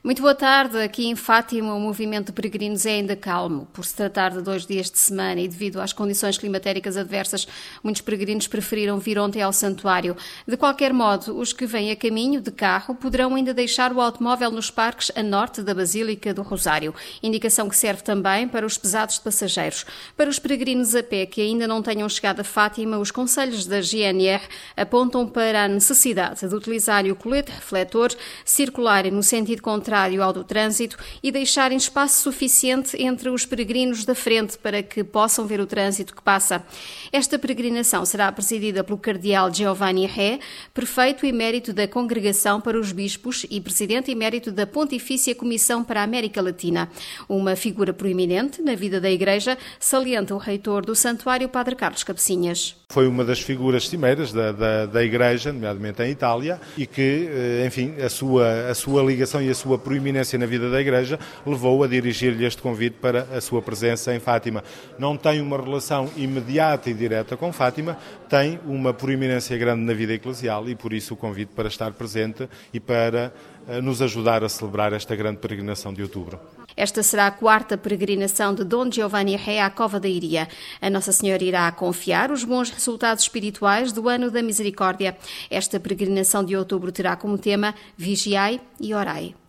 Muito boa tarde. Aqui em Fátima o movimento de peregrinos é ainda calmo. Por se tratar de 2 dias de semana e devido às condições climatéricas adversas, muitos peregrinos preferiram vir ontem ao santuário. De qualquer modo, os que vêm a caminho de carro poderão ainda deixar o automóvel nos parques a norte da Basílica do Rosário. Indicação que serve também para os pesados de passageiros. Para os peregrinos a pé que ainda não tenham chegado a Fátima, os conselhos da GNR apontam para a necessidade de utilizar o colete refletor, circularem no sentido contrário ao do trânsito e deixarem espaço suficiente entre os peregrinos da frente para que possam ver o trânsito que passa. Esta peregrinação será presidida pelo cardeal Giovanni Re, prefeito emérito da Congregação para os Bispos e presidente emérito da Pontifícia Comissão para a América Latina. Uma figura proeminente na vida da Igreja, salienta o reitor do Santuário, Padre Carlos Cabecinhas. Foi uma das figuras cimeiras da Igreja, nomeadamente em Itália, e que, enfim, a sua ligação e a sua proeminência na vida da Igreja levou a dirigir-lhe este convite para a sua presença em Fátima. Não tem uma relação imediata e direta com Fátima, tem uma proeminência grande na vida eclesial e por isso o convite para estar presente e para nos ajudar a celebrar esta grande peregrinação de outubro. Esta será a 4ª peregrinação de Dom Giovanni Re à Cova da Iria. A Nossa Senhora irá confiar os bons resultados espirituais do Ano da Misericórdia. Esta peregrinação de outubro terá como tema Vigiai e Orai.